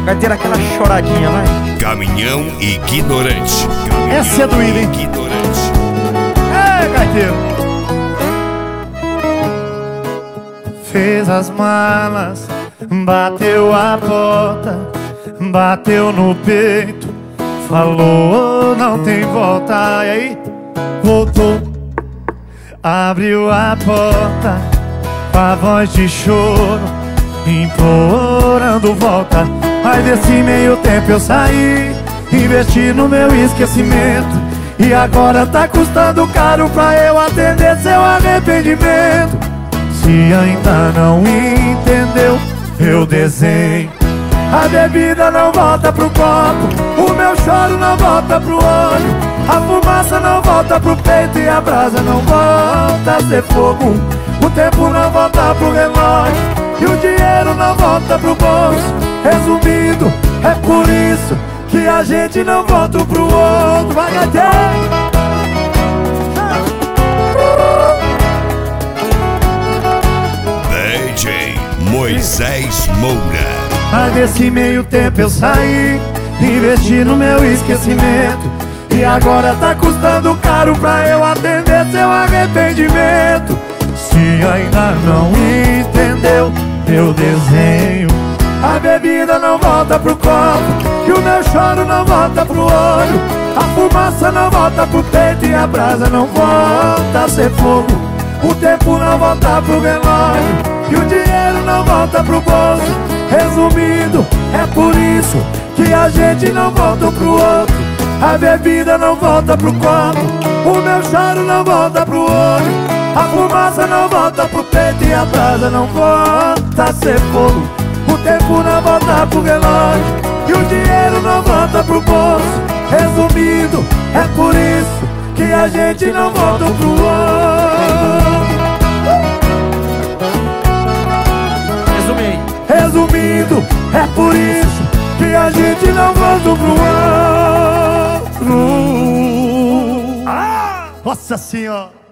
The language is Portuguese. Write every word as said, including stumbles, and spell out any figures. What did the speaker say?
ter aquela choradinha, vai. Caminhão ignorante. Caminhão Essa é doída, hein? Ignorante. É, gaiteiro. Fez as malas, bateu a porta, bateu no peito, falou não tem volta. E aí, voltou, abriu a porta, com a voz de choro, implorando volta. Mas desse meio tempo eu saí, investi no meu esquecimento, e agora tá custando caro pra eu atender seu arrependimento. Se ainda não entendeu, eu desenho. A bebida não volta pro copo, o meu choro não volta pro olho, a fumaça não volta pro peito e a brasa não volta a ser fogo. O tempo não volta pro relógio e o dinheiro não volta pro bolso. Resumindo, é por isso que a gente não volta pro outro. Vai, gaiteiro! D J Moisés Moura. Mas nesse meio tempo eu saí, investi no meu esquecimento, e agora tá custando caro pra eu atender seu arrependimento. Se ainda não entendeu, eu desenho. A bebida não volta pro copo e o meu choro não volta pro olho, a fumaça não volta pro peito e a brasa não volta a ser fogo. O tempo não volta pro relógio e o dinheiro não volta pro bolso. Resumindo, é por isso que a gente não volta pro outro. A bebida não volta pro copo, o meu choro não volta pro olho, a fumaça não volta pro peito e a brasa não volta a ser fogo. O tempo não volta pro relógio e o dinheiro não volta pro bolso. Resumindo, é por isso que a gente não volta pro outro. Resumei. Resumindo, é por isso que a gente não volta pro outro. Ah! Nossa Senhora!